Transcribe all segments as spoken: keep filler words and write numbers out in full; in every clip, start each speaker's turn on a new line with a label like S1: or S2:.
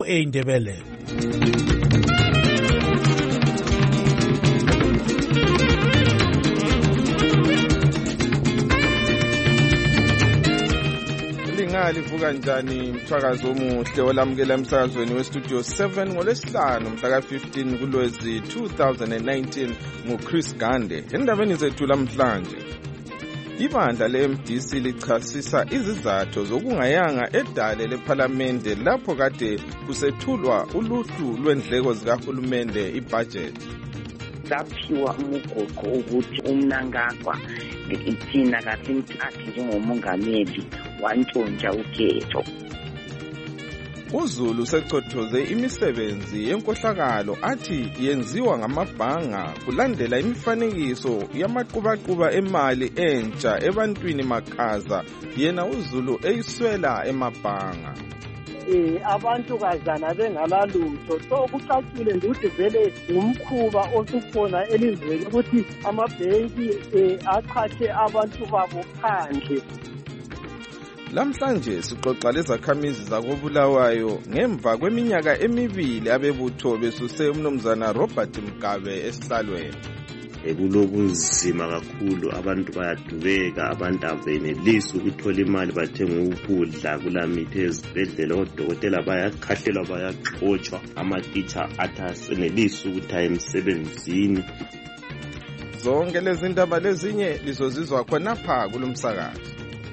S1: eindebele.
S2: Livuka njani mthwakazi omuhle olamukela emsakazweni westudio seven ngolesihlanu mhla ka fifteen kuLwezi two thousand nineteen nguChris Gande. Endabeni zethu lamhlanje, ibandla le-M D C lichasisa izizathu zokungayanga edale lephalamende lapho kade kusethulwa uluhlu lwendleko zikahulumende ibudget.
S3: Saphiwa umugoqo ukuthi uMnangagwa ithina kasimthathi njengomongameli wantshontsha ukhetho.
S2: uZulu secothoze imisebenzi yenkohlakalo athi yenziwa ngamabhanga kulandela imifanekiso yamaqubaquba emali entsha ebantwini makhaza yena uZulu eyiswela emabhanga.
S4: Eh abantu kazana bengalalutho so kucacile nje ukuthi vele umkhuba osukhona elizweni ukuthi amabhenki aqhathe abantu babo phandle.
S2: Lamhlanje sixoxa lezakhamizi zakobulawayo ngemva kweminyaka emibili abebutho besuse umnumzana Robert Mugabe esihlalweni.
S5: Ekulobunzima kakhulu, abantu bayadubeka, abantu abenelisi ukuthola imali bathenga ukudla kulamithi ezibhedlela, odokotela bayakhahlelwa bayaxotshwa, amatitsha athi asenelisi ukuthi aye emsebenzini.
S2: Zonke lezi ndaba lezinye lizozizwa khonapha kulomsakazo.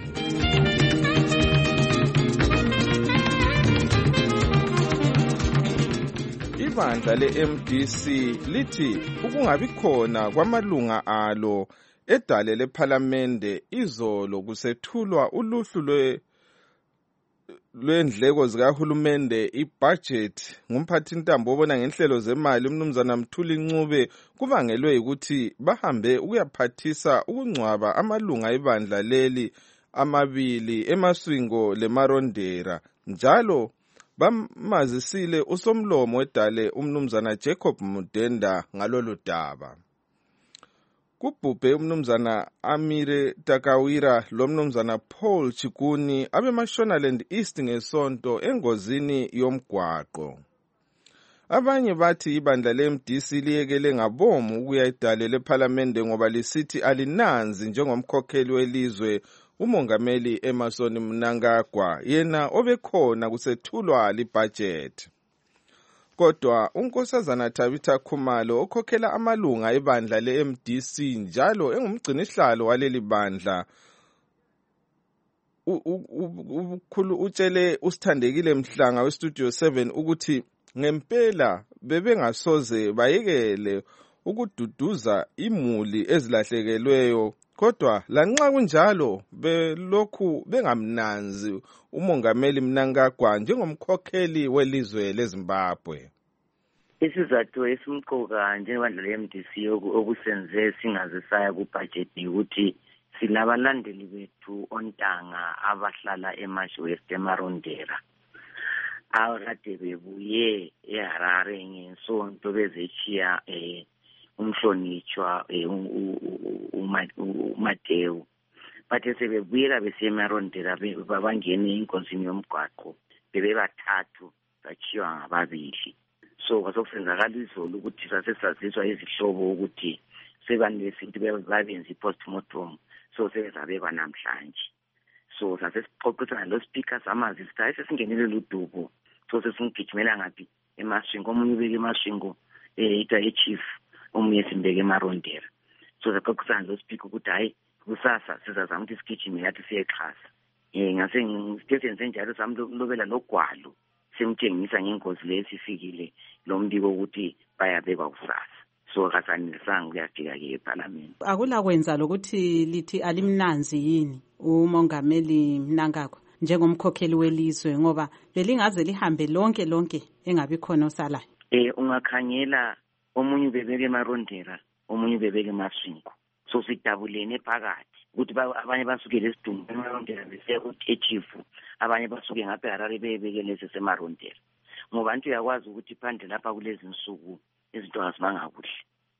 S2: Ibandla le-M D C lithi ukungabi khona kwamalunga alo edale lephalamende izolo kusethulwa uluhlu lwe lwendleko zikahulumende ibudget ngumphathintambo obona ngenhlelo zemali umnumzana Mthuli Ncube kubangelwe ukuthi bahambe ukuyaphathisa ukungcwaba amalunga ebandla leli amabili eMaswingo leMarondera. Njalo bamazisile usomlomo wedale umnumzana Jacob Mudenda ngalolu daba. Kubhubhe umnumzana Amire Takawira lomnumzana Paul Chikuni abeMashonaland East ngesonto engozini yomgwaqo. Abanye bathi ibandla le-M D C liyekele ngabomu ukuya edale lephalamende ngoba lisithi alinanzi njengomkhokheli welizwe umongameli Emmerson Mnangagwa yena obekhona kusethulwa libudget. Kodwa unkosazana Tabitha Khumalo okhokhela amalunga ebandla le-M D C njalo engumgcinisihlalo waleli bandla ukhulu utshele usithandekile Mhlanga westudio seven ukuthi ngempela bebengasoze bayekele ukududuza imuli ezilahlekelweyo. Kodwa lanxa kunjalo belokhu bengamnanzi umongameli Mnangagwa njengomkhokheli welizwe leZimbabwe.
S3: Isizathu esimqoka njengobandla le-M D C okusenze singazisaya kubudget ukuthi silabalandeli bethu ontanga abahlala eMash West eMarondera. Akade bebuye eHarare ngesonto bezechiya eh umhlonitshwa uMatewu bathe sebebuyela beseMarondera babangene inkosini yomgwaqo bebebathathu bachiwa ngababili. So kwasokusenzakala izolo ukuthi sasesaziswa izihlobo ukuthi sebanesithi babenza i-postmortem so sebezabekwa namhlanje. So sasesixoxisana lo speaker samazi sithi sesingenele ludubo so sesingigijimela ngaphi eMaswingo, omunye ubeke eMaswingo eh ita echief omunye simbeke eMarondera. So saxoxisana lo speaker ukuthi hayi kusasa sizazama ukuthi sigijime yathi siyexhasa. Eh ngase ngisisenze njalo samlobela logwalo semtshengisa ngengozi lesifikile lo mbiko ukuthi bayabekwa kusasa. So kasanisanga kuyafika ke eParliament.
S6: Akula kwenza lokuthi lithi alimnanzi yini umongameli Mnangagwa njengomkhokheli welizwe ngoba belingaze lihambe lonke lonke engabi khona osalayo.
S3: Eh ungakhangela omunye bebeke eMarondera, omunye bebeke eMaswingo. So sidabulene phakathi ukuthi abanye basuke lesidumbu eMarondera bese ukuthi echifu, abanye basuke ngapha eHarare bebeke lesi seMarondera. Ngoba abantu yakwazi ukuthi phandle lapha kulezi insuku izinto azimanga kuhle.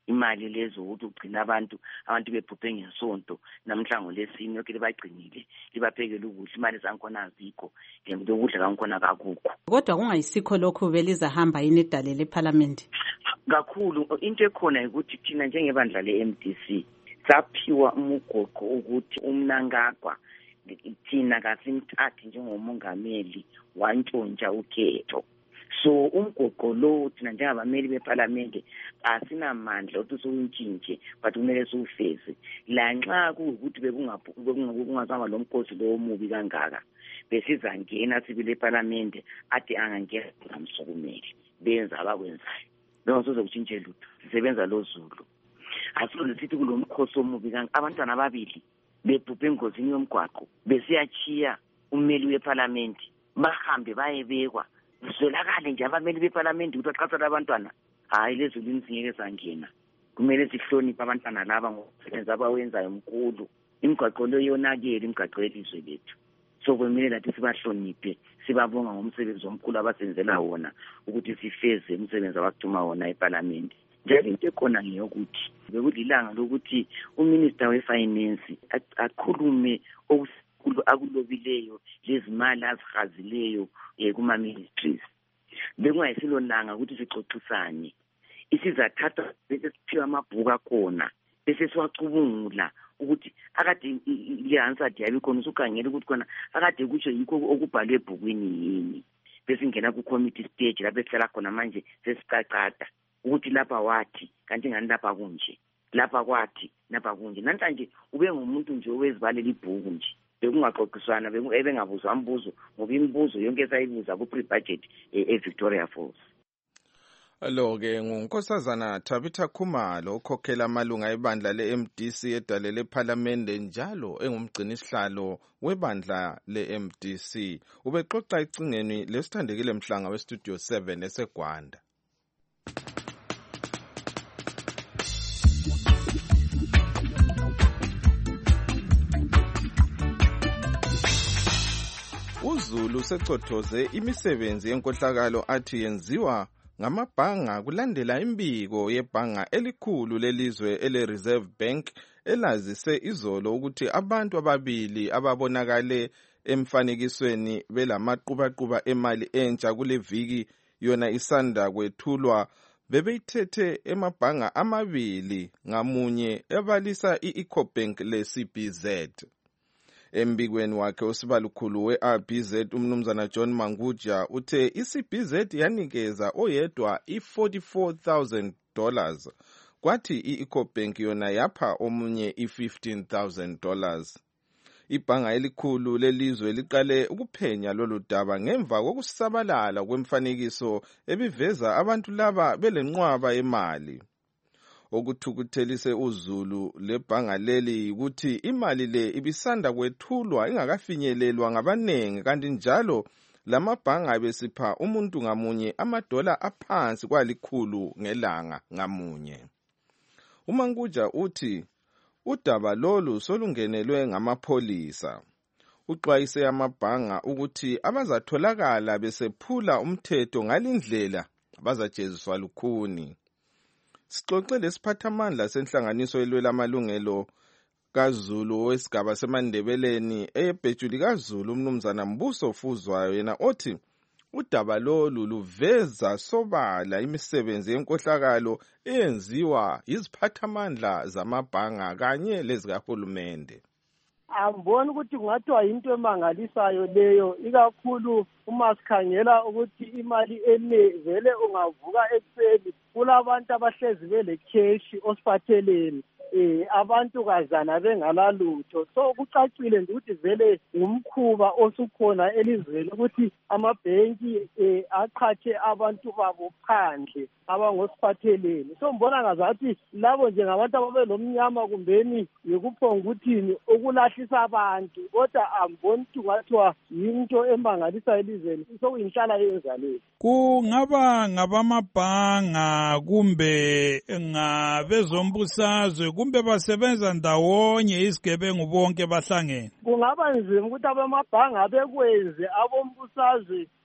S3: imali lezo ukuthi ugcina abantu abantu bephuphe ngesonto namhlango lesini yonke libagcinile libaphekele ukudla imali zankhona azikho ngento ukudla kankhona kakukho.
S6: Kodwa kungayisikho lokho belizahamba yini edalele eParliament?
S3: Kakhulu into ekhona ukuthi thina njengebandla le-M D C saphiwa umugoqo ukuthi uMnangagwa thina kasimthathi njengomongameli wantshontsha ukhetho. So umgoqo lo thina njengabameli beParliament asinamandla ukuthi siwutshintshe but kumele siwufeze. La nxa kuwukuthi bekungazama lo mkhosi lo omubi kangaka besizangena sibile eParliament athi angangena ngamsukumeli benza abakwenzayo. Bengasoze kutshintshe lutho sisebenza lo Zulu. Asizole sithi kulo mkhosi omubi kangaka abantwana ababili bebhubhe engozini yomgwaqo besiyachiya ummeli weParliament bahambe bayebekwa zwelakale nje abameli beParliament ukuthi baxhasela abantwana. Hayi lezi linsingeke sangena kumele sihloniphe abantwana laba ngokusebenza abawenzayo omkhulu. Imigwaqo lo yonakele imigwaqo yelizwe lethu. So kumele lathi sibahloniphe sibabonga ngomsebenzi omkhulu abasenzela wona ukuthi sifeze umsebenzi abakuthuma wona eParliament. Njalo into ekhona ngeyokuthi bekulilanga lokuthi uMinister weFinance akhulume okukhulu akulobileyo lezimali azihazileyo kuma ministries. Bekungayisilo ukuthi sixoxisane isizathatha bese siphiwa amabhuku akhona bese siwacubungula ukuthi akade le-answer yabe khona usukangela ukuthi khona akade kutsho yikho okubhalwe ebhukwini yini bese ngena ku-committee stage lapho esihlala khona manje sesicacada ukuthi lapha wathi kanti ngani lapha kunje lapha kwathi lapha kunje namhlanje ube ngumuntu nje owezibalela ibhuku nje bekungaxoxiswana ebengabuzwa umbuzo ngoba imibuzo yonke esayibuza ku-pre-budget e-Victoria Falls.
S2: Lo-ke ngunkosazana Tabitha Khumalo okhokhela amalunga ebandla le-M D C edalele eParliament njalo engumgcini sihlalo webandla le-M D C. Ubexoxa ecingeni lesithandekile mhlanga westudio seven eseGwanda. UZulu secothoze imisebenzi yenkohlakalo athi yenziwa ngamabhanga kulandela imbiko yebhanga elikhulu lelizwe ele-Reserve Bank elazise izolo ukuthi abantu ababili ababonakale emfanekisweni belamaqhubaquba emali entsha kule viki yona isanda kwethulwa bebeyithethe emabhanga amabili ngamunye ebalisa i-Ecobank le-C B Z. Embikweni wakhe osibalukhulu we-R B Z umnumzana John Manguja uthe i-C B Z yanikeza oyedwa i-forty-four thousand dollars kwathi i-Ecobank yona yapha omunye i-fifteen thousand dollars. Ibhanga elikhulu lelizwe liqale ukuphenya lolu daba ngemva kokusabalala kwemfanekiso ebiveza abantu laba belenqwaba yemali. Okuthukuthelise uZulu lebhanga leli ukuthi imali le ibisanda kwethulwa ingakafinyelelwa ngabanengi kanti njalo lamabhanga besipha umuntu ngamunye amadola aphansi kwalikhulu ngelanga ngamunye. uManguja uthi udaba lolu solungenelwe ngamapholisa. Uxwayise amabhanga ukuthi abazatholakala besephula umthetho ngalindlela bazajeziswa lukhuni. Sixoxe lesiphathamandla senhlanganiso elwela amalungelo kaZulu wesigaba semandebeleni eyebhejuli kaZulu umnumzana Mbuso Fuzwayo yena othi udaba lolu luveza sobala imisebenzi yenkohlakalo eyenziwa iziphathamandla zamabhanga kanye lezikahulumende.
S4: Amboni ukuthi kungathiwa into emangalisayo leyo ikakhulu uma sikhangela ukuthi imali ene vele ungavuka ekuseni kulabantu abahlezi bele cash osiphatheleni eh abantu kazana bengalalutho. So kucacile nje ukuthi vele ngumkhuba osukhona elizweni ukuthi amabhenki eh aqhatshe abantu babo phandle abangosiphatheleni. So mbona ngazathi labo nje ngabantu ababelomnyama kumbeni yikuphonga ukuthini ukulahlisa abantu kodwa amboni ukuthi ngathiwa yinto emangalisa elizweni sokuyinhlala yenza leyo.
S1: Kungaba ngabamabhanga kumbe ngabezombusazwe kumbe basebenza ndawonye isigebengu bonke bahlangene.
S4: Kungaba nzima ukuthi abamabhanga bekwenze abombusazwe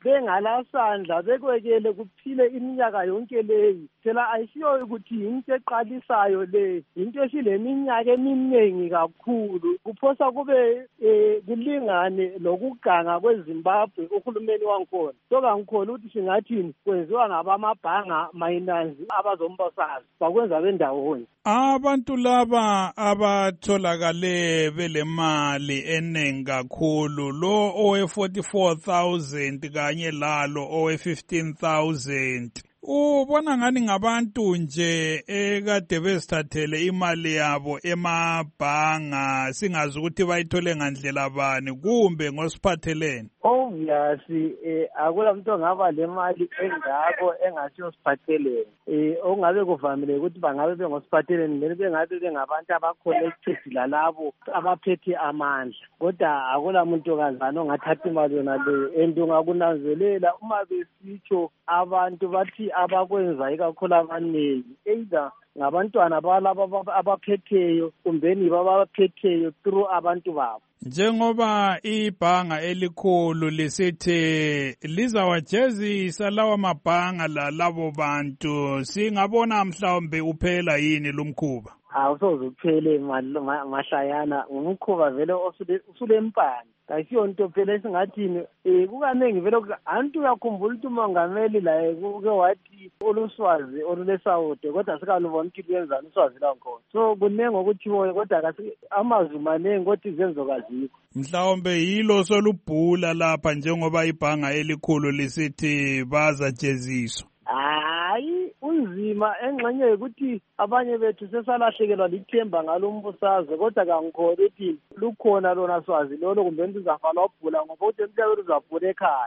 S4: bengalasandla bekwekele kuphile iminyaka yonke leyi phela ayisiyo ukuthi into eqalisayo le into esileminyaka eminingi kakhulu kuphosa kube eh, kulingane lokuganga kweZimbabwe uhulumeni wankhona so kangikholwa ukuthi singathini kwenziwa ngabamabhanga mayinanzi abazombosazi bakwenza bendawonye.
S1: Abantu laba abatholakale belemali eningi kakhulu lo owe forty-four thousand kanye lalo owe fifteen thousand ubona ngani ngabantu nje ekade bezithathele imali yabo emabhanga singazi ukuthi bayithole ngandlela bani kumbe ngosiphathelene.
S4: Obviously eh akula muntu ongaba le mali engako engasiyo siphathelene eh ongabe kuvamile ukuthi bangabe bengosiphathelene leli bengabe bengabantu abaconnected lalabo abaphethe amandla kodwa akula muntu kazana ongathatha imali yona le endungakunanzelela uma besitsho abantu bathi abakwenza ikakhulu abaningi either ngabantwana balabo abaphetheyo kumbeni babaphetheyo through abantu babo.
S1: Njengoba ibhanga elikhulu lisithi lizawajezisa lawa mabhanga lalabo bantu singabona mhlawumbe uphela yini lumkhuba?
S4: Awusoze uphele mahlayana umkhuba vele usulempani kayisiyo nto phela esingathini eh kukaningi vele antu uyakhumbula ukuthi umongameli la kuke wathi oluswazi olulesawude kodwa sikalubona ukuthi kuyenzani uswazi lankhona so kunenge ukuthiwo kodwa amazwi manengi kodwa izenzo kazikho.
S1: Mhlawumbe yilo solubhula lapha njengoba ibhanga elikhulu lisithi bazajeziswa.
S4: Hayi unzima engxenye ukuthi abanye bethu sesalahlekelwa lithemba ngalombusazwe kodwa kangikholwa ukuthi lukhona lona swazi lolo kumbe ndizavala wabhula ngoba uthi emhlabeni uzabhula ekhaya.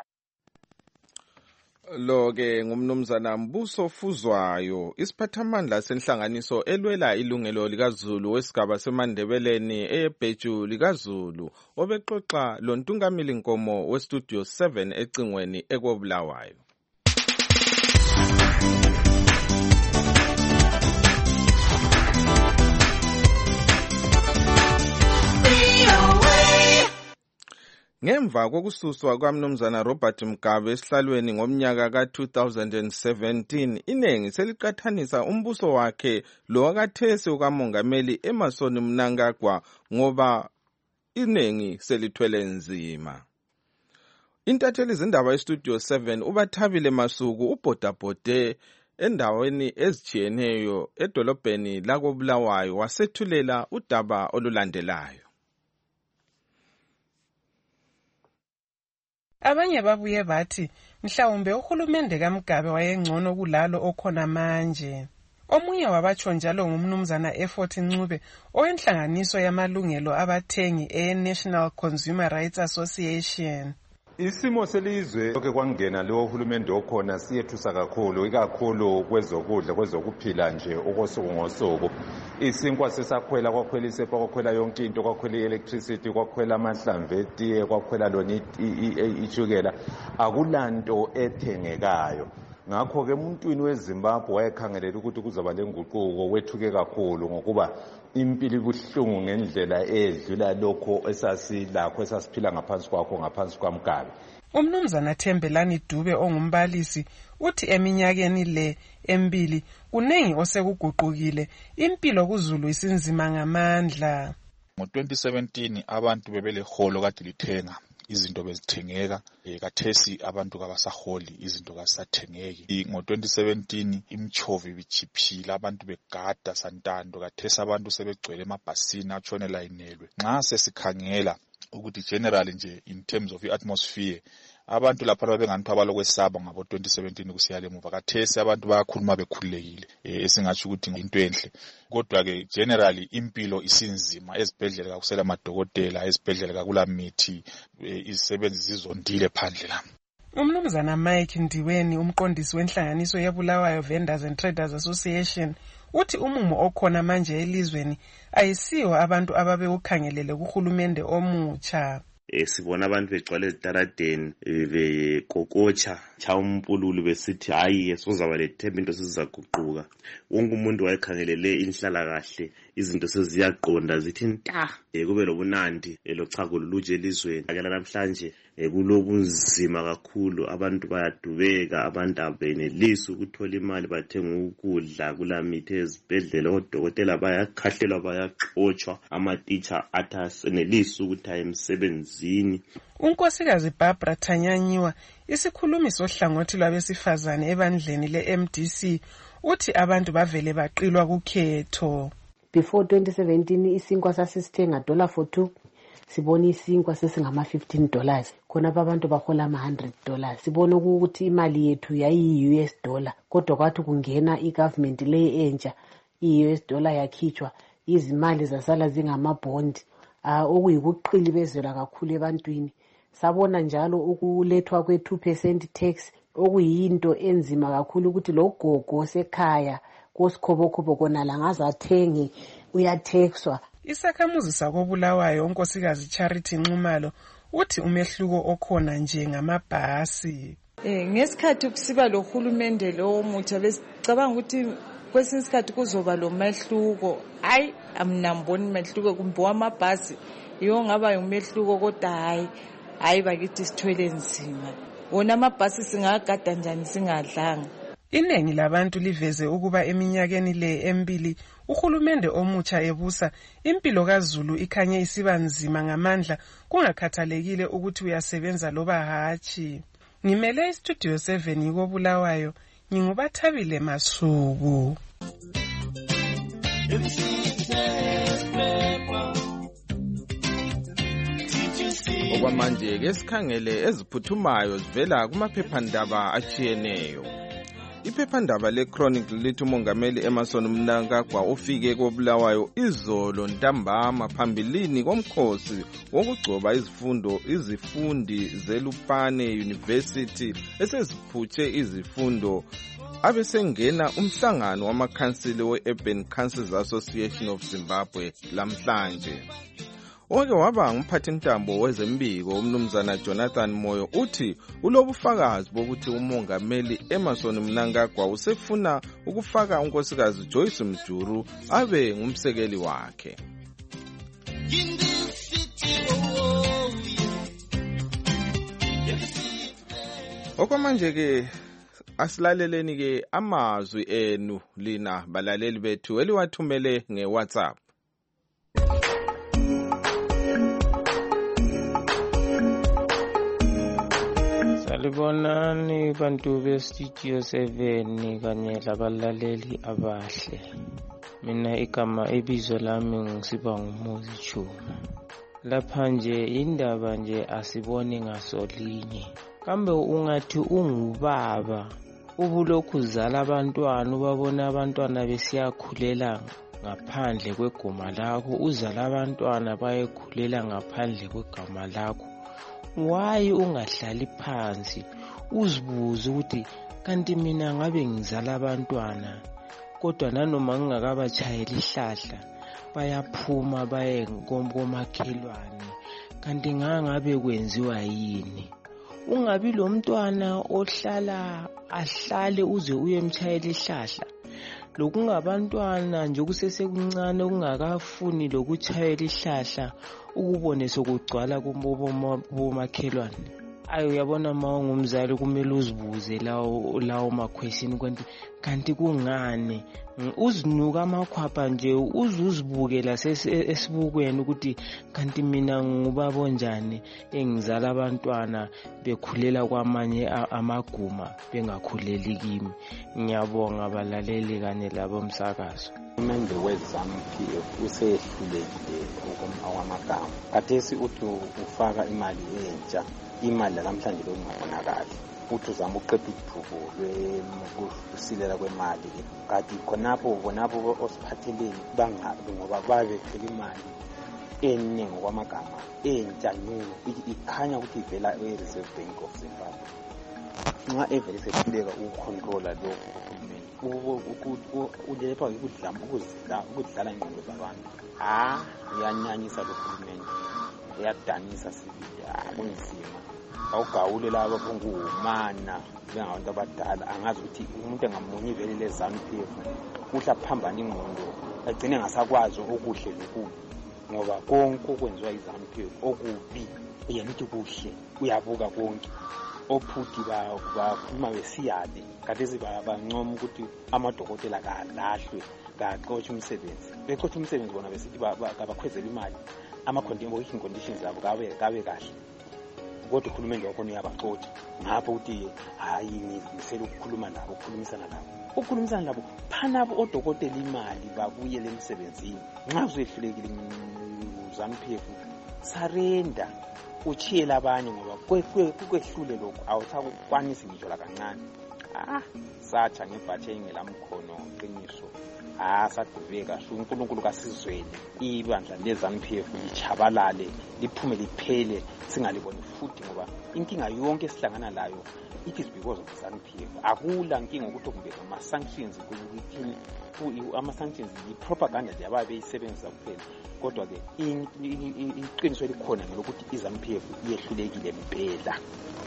S2: Lo ke ngumnumzana Mbuso Fuzwayo isiphathamandla senhlanganiso elwela ilungelo likaZulu wesigaba seMandebeleni eBheju likaZulu obexoxa lo Ntungamili Nkomo westudio seven ecingweni ekobulawayo. Ngemva kokususwa kwaMnumzana Robert Mugabe esihlalweni ngomnyaka ka two thousand seventeen inengi seliqathanisa umbuso wakhe lo wakathesi ukamongameli Emmerson Mnangagwa ngoba inengi selithwele nzima. Intatheli izindaba estudio seven uBathabile Masuku ubhodabhode endaweni ezijiyeneyo edolobheni lakobulawayo wasethulela udaba olulandelayo.
S7: Abanye babuye bathi mhlawumbe uhulumende kaMgabe wayengcono kulalo okhona manje. Omunye wabatsho njalo ngumnumzana Effort Ncube oyenhlanganiso yamalungelo abathengi e-National Consumer Rights Association.
S8: Isimo selizwe lokho kwangena lo uhulumende okhona siyethusa kakhulu ikakhulu kwezokudla kwezokuphila nje okosuku ngosuku. Isinkwa sesakhwela kwakhwela isepa kwakhwela yonke into kwakhwela electricity kwakhwela amahlamvu etiye kwakhwela lona ichukela akulanto ethengekayo. Ngakho ke emuntwini weZimbabwe wayekhangelela ukuthi kuzaba lenguquko wethuke kakhulu ngokuba impilo ibuhlungu ngendlela edlula lokho esasilakho esasiphila ngaphansi kwakho ngaphansi kwaMgabe.
S7: Umnumzana Thembelani Dube ongumbalisi uthi eminyakeni le embili kunengi osekuguqukile impilo kuZulu isinzima ngamandla.
S9: Ngo twenty seventeen abantu bebeleholo kade lithenga izinto bezithengeka kathesi abantu kabasaholi izinto kasathengeki. Ngo twenty seventeen imchovi bichiphila abantu begada santando kathesi abantu sebegcwele emabhasini atshone layinelwe. Nxa sesikhangela ukuthi generally nje in terms of atmosphere abantu lapha babenganipha balokwesaba ngabo twenty seventeen kusiya lemuva kathesi abantu bayakhuluma bekhululekile esingathi ukuthi into enhle kodwa ke generally impilo isinzima ezibhedlela kakusela amadokotela ezibhedlela kakula mithi izisebenzi zizondile phandle la.
S7: Umnumzana Mike Ndiweni umqondisi wenhlanganiso yabulawayo Vendors and Traders Association uthi umumo okhona manje elizweni ayisiwo abantu ababe ukhangelele kuhulumende omutsha.
S5: Eh sibona abantu begcwala ezitaradeni bekokotsha cha umpululu besithi hayi sozaba lethemba into sizaguquka. Wonke umuntu wayekhangelele inhlala kahle izinto seziyaqonda zithi nta kube lobunandi elochago luje elizweni. Akela namhlanje kulobunzima kakhulu, abantu bayadubeka, abantu abenelisi ukuthola imali bathenga ukudla, kulamithi ezibhedlela, odokotela bayakhahlelwa, bayaxotshwa, amatitsha athi asenelisi ukuthi aye emsebenzini.
S7: Unkosikazi Barbara Thanyanyiwa, isikhulumi sohlangothi lwabesifazane ebandleni le-M D C, uthi abantu bavele baqilwa kukhetho.
S10: Before twenty seventeen isinkwa sasisithenga dollar for two, sibona isinkwa sesingama fifteen dollars, khona abantu bahola ama one hundred dollars. Sibona ukuthi imali yethu yayi U S dollar, kodwa kwathi kungena igovernment le entsha, i-U S dollar yakhitshwa, izimali zasala zingama bond, uh, okuyikuqilibezela kakhulu ebantwini. Sabona njalo ukulethwa kwe two percent tax, okuyinto enzima kakhulu ukuthi lo gogo sekhaya kosikhobo-khobo kona langaze athenge uyathexwa.
S7: Isakhamuzi sakobulawayo unkosikazi Charity Nxumalo uthi umehluko okhona nje ngamabhasi.
S11: Eh ngesikhathi kusiba lo hulumende lo mutsha besicabanga ukuthi kwesinye isikhathi kuzoba lo mehluko. Hayi amnamboni mehluko kumbe wamabhasi iyo ngaba umehluko kodwa hayi hayi bakithi sithwele nzima. Wona amabhasi singagada njani singadlanga.
S7: Iningi labantu liveze ukuba eminyakeni le emibili uhulumende omutsha ebusa impilo kaZulu ikhanye isiba nzima ngamandla kungakhathalekile ukuthi uyasebenza loba hatshi. Ngimele istudio seven yikobulawayo, ngingubathabile Masuku.
S2: Okwamanje ke sikhangele eziphuthumayo zivela kumaphephandaba achiyeneyo. Iphephandaba le-Chronicle lithi umongameli Emmerson Mnangagwa ufike kobulawayo izolo ntambama phambilini komkhosi wokugcoba izifundo izifundi zeLupane University eseziphutshe izifundo abesengena umhlangano wamakhansili we-Urban Councils Association of Zimbabwe lamhlanje. Oke waba ngumphathintambo wezembiko umnumzana Jonathan Moyo uthi ulobufakazi bokuthi umongameli Emmerson Mnangagwa usefuna ukufaka unkosikazi Joyce Mjuru abe ngumsekeli wakhe. Okwamanje ke asilaleleni ke amazwi enu lina balaleli bethu eliwathumele ngeWhatsApp.
S12: Salibonani bantu bestudio seven kanye labalaleli abahle. Mina igama ibizo lami ngisiba ngumuzi Chuma. Lapha nje indaba nje asiboni ngasolinye. Kambe ungathi ungubaba ubulokhu uzala abantwana ubabona abantwana besiyakhulela ngaphandle kwegoma lakho, uzala abantwana bayekhulela ngaphandle kwegama lakho. Why ungahlali phansi uzibuze ukuthi kanti mina ngabe ngizala abantwana kodwa nanoma ngingakabachayela ihlahla bayaphuma baye ngomakhelwane, kanti ngangabe kwenziwa yini? Ungabi lo mntwana ohlala ahlale uze uyemchayela ihlahla, lokungabantwana nje kusesekuncane ungakafuni lokuchayela ihlahla ukubone sokugcwala kubomakhelwane. Ayo uyabona ma ungumzali kumele uzibuze lawo lawo ma question kanti kanti kungane uzinuka amakhwapha nje uzuzibukela esibukweni ukuthi kanti mina ngubaba onjani engizala abantwana bekhulela kwamanye amaguma bengakhuleli kimi. Ngiyabonga abalaleli kanye labo msakazo.
S13: Umende wezampi usehlulekile okwamagama. Kathesi uthi ufaka imali entsha, imali namhlanje lokungabonakali. Uthi uzama uqeda udubo lwekusilela kwemali. Kanti khonapho bonapho osiphatheleni bangabi ngoba babethela imali eningi ngokwamagama entsha nyuno ikhanya ukuthi ivela e-Reserve Bank of Zimbabwe. Nxa evele sehluleka ukucontrola lokho ulepha ukudlama ukuzidla ukudlala ingqondo zabantu. Ah uyanyanyisa lo hulumende, uyadanisa sibili, kunzima. Awugawule laba abangumana bengabantu abadala, angazi ukuthi umuntu engamunyi vele lezanu P F uhla phambana ingqondo agcine ngasakwazi okuhle lokubi ngoba konke okwenziwa izanu P F okubi yena uthi kuhle uyabuka konke ophuti bakhuluma besiyale khathesi bancoma ukuthi amadokotela kalahlwe kaxotshe umsebenzi bexotshe umsebenzi bona besithi kabakhwezela imali ama-working conditions abo kabe kahle kodwa uhulumende wakhona uyabaxotsha ngapho ukuthi hayi ngisele ukukhuluma nabo ukukhulumisana nabo ukukhulumisana nabo phanabo odokotela imali babuyele emsebenzini nxa usehlulekile ZANU-P F sarenda uchiyela abanye ngoba kwehlule lokho awusakukwanisi ngitsho la kancane ah satsha ngebhathi engelamkhono qiniso ah saduveka uNkulunkulu kasizweni ibandla leZANU-P F lichabalale liphume liphele singaliboni futhi ngoba inkinga yonke esihlangana layo it is because of ZANU-P F akula nkinga ukuthi kumbe ama sanctions kuyini ama sanctions i-propaganda nje abayisebenzisa kuphela kodwa ke iqiniso elikhona ngelokuthi iZANU-P F iyehlulekile impela.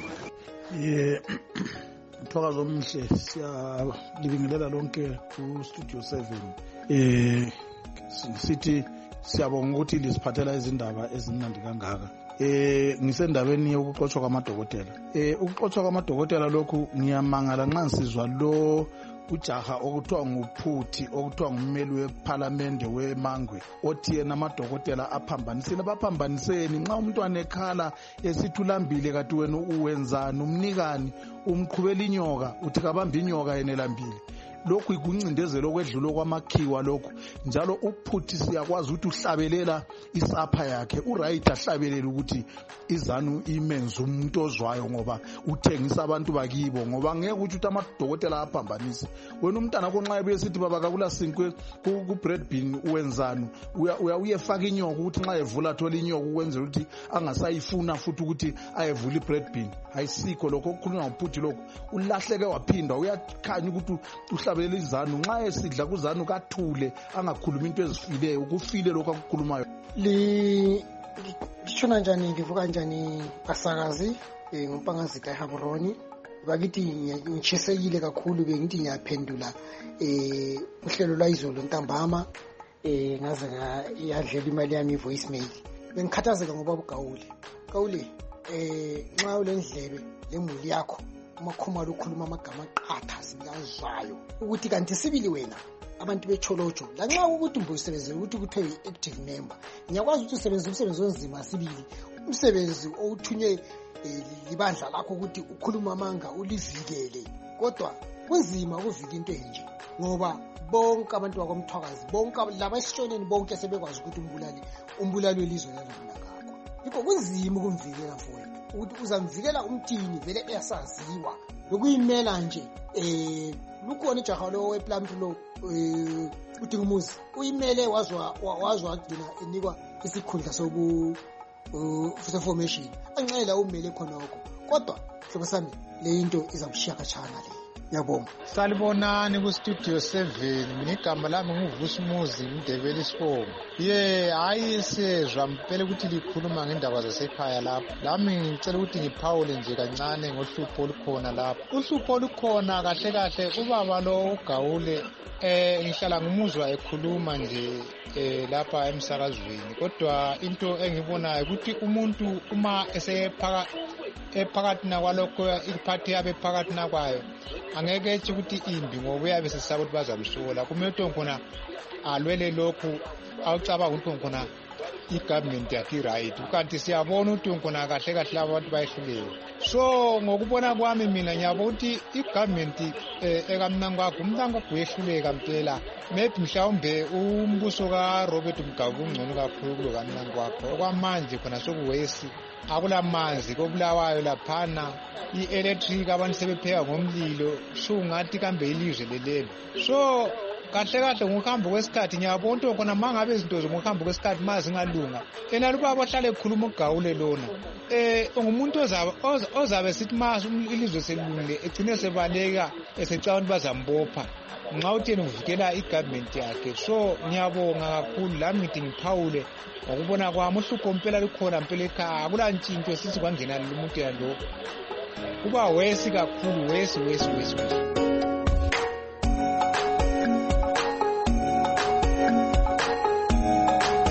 S14: Yeah, Mthwakazi omhle siyalibingelela lonke ku Studio seven. Eh sithi siyabonga ukuthi lisiphathela izindaba ezimnandi kangaka. Eh ngisendabeni yokuxoshwa kwamadokotela. Eh ukuxoshwa kwamadokotela lokhu ngiyamangala nxa ngisizwa lo ujaha okuthiwa nguphuthi okuthiwa ngummeli weParliament weMangwe othi yena amadokotela aphambanisile baphambaniseni nxa umntwana ekhala esithi ulambile kanti wena uwenzani umnikani umqhubela inyoka uthi kabamba inyoka yenelambile lokhu ikuncindezelo okwedlulo kwamakhiwa lokhu njalo uphuthi siyakwazi ukuthi uhlabelela isapha yakhe uright ahlabelela ukuthi iZANU imenza umuntu ozwayo ngoba uthengisa abantu bakibo ngoba ngeke ukuthi amadokotela aphambanise wena umntana wakho nxa ebuye sithi baba kakula sinkwe ku bread bin uwenzani uya uyefaka inyoka ukuthi nxa evula thola inyoka ukwenzela ukuthi angasayifuna futhi ukuthi ayevula ibread bin ayisikho lokho okukhulunywa ngophuthi lokho ulahleke waphinda uyakhanya ukuthi uhlabelela iZANU nxa esidla kuZANU kathule angakhuluma into ezifileyo ukufile lokho akukhulumayo
S15: li Ngishona njani ngivuka njani basakazi ngumpangazi kaHaburoni bakithi ngichisekile kakhulu bengithi ngiyaphendula eh uhlelo lwayizolo ntambama eh ngaze ngayadlela imali yami voicemail bengikhathazeka ngoba uGawule Gawule eh nxa ulendlebe lemuli yakho umakhumalo ukhuluma amagama aqatha singazwayo ukuthi kanti sibili wena abantu becholojo lanxa ukuthi umbusebenzi ukuthi kuthiwe i-active member ngiyakwazi ukuthi usebenze umsebenzi onzima sibili umsebenzi owuthunywe libandla lakho ukuthi ukhuluma amanga ulivikele kodwa kunzima ukuvika into enje ngoba bonke abantu bakomthwakazi bonke laba esishoneni bonke sebekwazi ukuthi umbulali umbulali welizwe lalibulakakho yikho kunzima ukumvikela mfowethu ukuthi uzamvikela umtini vele eyasaziwa lokuyimela nje eh lukhona ijaha lo wePlant lo eh uDingumuzi uyimele wazwa wazwa agcina enikwa isikhundla soku formation anxela umele khonoko kodwa hlobo sami le into izamshiya kachana le ngiyabonga
S16: salibonani ku Studio seven mina igama lami nguVusumuzi Mdebeli Sibongo ye hayi sezwa mpela ukuthi likhuluma ngendaba zasekhaya lapha lami ngicela ukuthi ngiphawule nje kancane ngohlupho olukhona lapha uhlupho olukhona kahle kahle ubaba lo uGawule eh ngihlala ngumuzwa ekhuluma nje eh lapha emsakazweni kodwa into engibonayo ukuthi umuntu uma esephaka ephakathi nakwalokho iphathi yabe phakathi nakwayo angeke ethi ukuthi imbi ngoba uyabe sesaba ukuthi bazamsola kumele khona alwele lokhu awucabanga ukuthi khona igovernment yakhe right kanti siyabona ukuthi khona kahle kahle labo abantu bayihluleke so ngokubona kwami mina ngiyabona ukuthi igovernment ekamnangwakho umnangwakho uyehluleka mpela maybe mhlawumbe umbuso kaRobert Mugabe ungcono kakhulu kulo kamnangwakho okwamanje khona sokuwesi akulamanzi kobulawayo laphana i-electric abantu sebepheka ngomlilo sungathi kambe ilizwe lelelo so kahle kahle ngokuhamba kwesikhathi ngiyabona ukuthi khona mangabe izinto zokuhamba kwesikhathi mazingalunga ena lubaba ohlala ekhuluma uGawule lona eh ngumuntu ozabe ozabe sithi mase ilizwe selungile egcine sebaleka esecabanga bazambopha nxa utheni uvikela igovernment yakhe so ngiyabonga kakhulu lami ngithi ngiphawule ngokubona kwami uhlupho mpela likhona mpela ekhaya akulantshintsho sithi kwangena umuntu yalo kuba wesi kakhulu wesi wesi wesi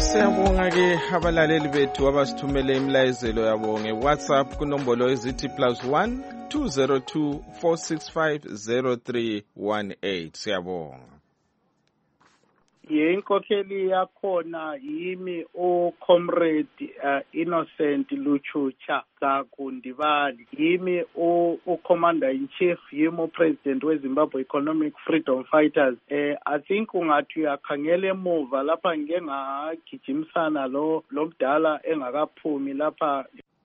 S2: Siyabonga-ke abalaleli bethu abasithumele imlayezelo yabo nge-WhatsApp kunombolo ezithi plus one two zero two four six five zero three one eight. Siyabonga.
S4: Yenkokheli yakhona yimi uComrade uh, Innocent Luchucha Kakundibali, yimi uCommander in Chief, yimi uPresident weZimbabwe Economic Freedom Fighters. eh I think ungathi uyakhangela emuva lapha ngike ngagijimisana lo lomdala engakaphumi lapha.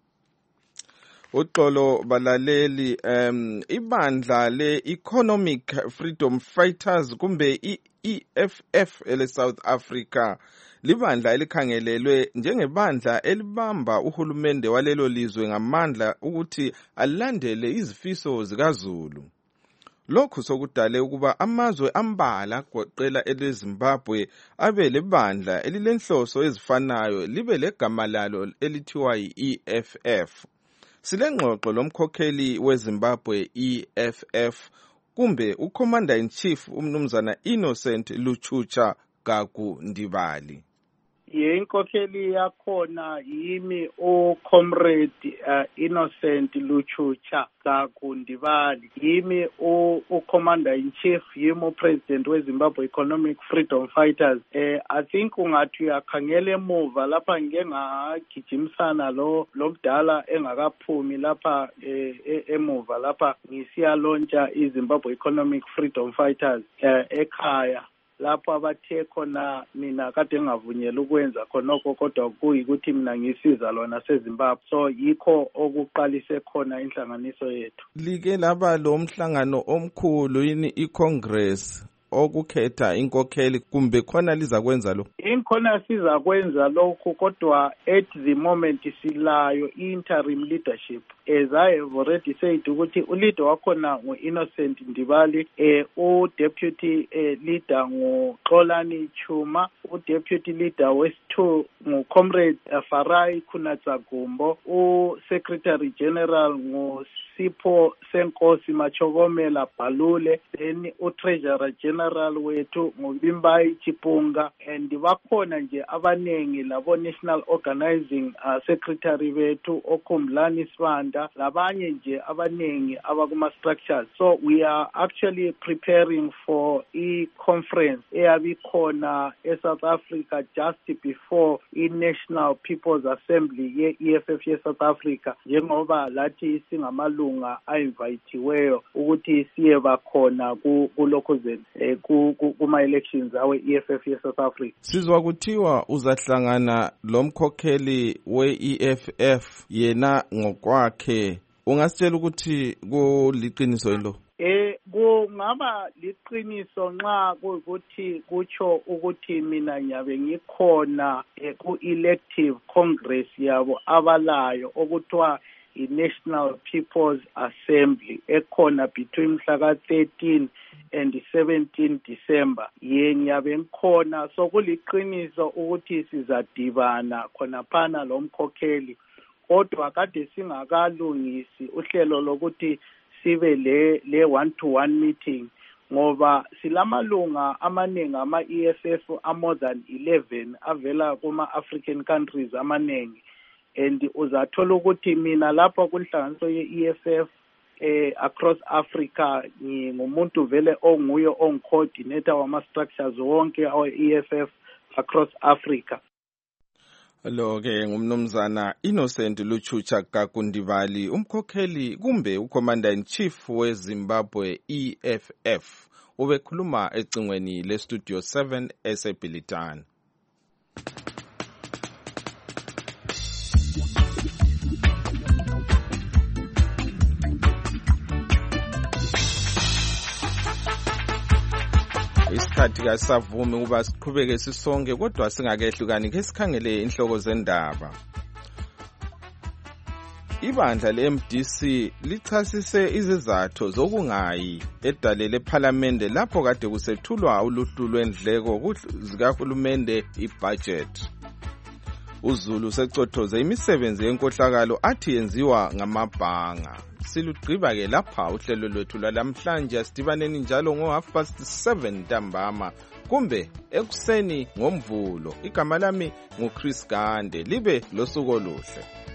S2: Uxolo balaleli, um ibandla le Economic Freedom Fighters kumbe i-E F F ele South Africa libandla elikhangelelwe njengebandla elibamba uhulumende walelo lizwe ngamandla ukuthi alandele izifiso zikaZulu. Lokhu sokudale ukuba amazwe ambala goqela eleZimbabwe abe lebandla elilenhloso ezifanayo libe legama lalo elithiwa yi-E F F. Silengxoxo lomkhokheli weZimbabwe E F F kumbe uCommander in Chief umnumzana Innocent Luchucha Kakundibali.
S4: Yenkokheli yakhona yimi uComrade uh, Innocent Luchucha Kakundibali, yimi uCommander in Chief, yimi uPresident weZimbabwe Economic Freedom Fighters. eh I think ungathi uyakhangela emuva lapha ngike ngagijimisana lo lomdala engakaphumi lapha eh, emuva lapha ngisiyalontsha iZimbabwe Economic Freedom Fighters eh, ekhaya lapho abathe khona mina kade ngavunyela ukwenza khonoko kodwa kuyikuthi mina ngisiza lona seZimbabwe. So yikho okuqalise khona inhlanganiso yethu.
S2: Like laba lo mhlangano omkhulu yini iCongress okukhetha inkokheli kumbe khona liza kwenza lo?
S4: Inkhona siza kwenza lokhu kodwa at the moment silayo interim leadership. As I have already said ukuthi uleader wakhona ngu-Innocent Ndibali, eh u-deputy eh, leader nguXolani Chuma, u-deputy leader wesithu nguComrade Farai Kunatsagumbo, u-secretary general nguSipho Senkosi Machokomela Balule, then u-treasurer general wethu nguBimbayi Chipunga, and bakhona nje abanengi labo national organizing uh, secretary bethu oKhumlani Sibanda, labanye nje abanengi abakuma structures. So we are actually preparing for a conference eyabi khona eSouth Africa just before i-National People's Assembly ye-E F F ye-South Africa, njengoba lathi singamalunga ayinvayithiweyo ukuthi siye bakhona kulokhuzeni eh, kuma-elections awe-E F F ye-South Africa.
S2: Sizwa kuthiwa uzahlangana lomkhokheli we-E F F yena ngokwakhe, ungasitshela ukuthi kuliqiniso yilo?
S4: Eh kungaba liqiniso nxa ukuthi kutsho ukuthi mina nyabe ngikhona ku-elective congress yabo abalayo okuthiwa i-National People's Assembly ekhona between mhla ka thirteen and seventeen December. Ye ngiyabe ngikhona, so kuliqiniso ukuthi sizadibana khona phana lomkhokheli, kodwa kade singakalungisi uhlelo lokuthi sibe le le one to one meeting ngoba silamalunga amaningi ama-E F F a more than eleven avela kuma-African countries amaningi, and uzathola ukuthi mina lapha kunhlanganiso ye-E F F eh across Africa ngingumuntu vele onguye oncoordinator wama-structures wonke awe-E F F across Africa.
S2: Lo ke ngumnumzana Innocent Luchucha Kakundibali, umkhokheli kumbe uCommander in Chief weZimbabwe E F F, ubekhuluma ecingweni leStudio seven eseBhilitane. Isikhathi kasavumi ukuba siqhubeke sisonke, kodwa singakehlukani ke sikhangele inhloko zendaba. Ibandla le-M D C lichasise izizathu zokungayi edale lePhalamende lapho kade kusethulwa uluhlu lwendleko zikahulumende ibudget. uZulu secothoze imisebenzi yenkohlakalo athi yenziwa ngamabhanga. Silugqiba ke lapha uhlelo lwethu lwalamhlanje, sidibaneni njalo ngo half past seven ntambama kumbe ekuseni ngomvulo. Igama lami nguChris Gande. Libe losuku oluhle.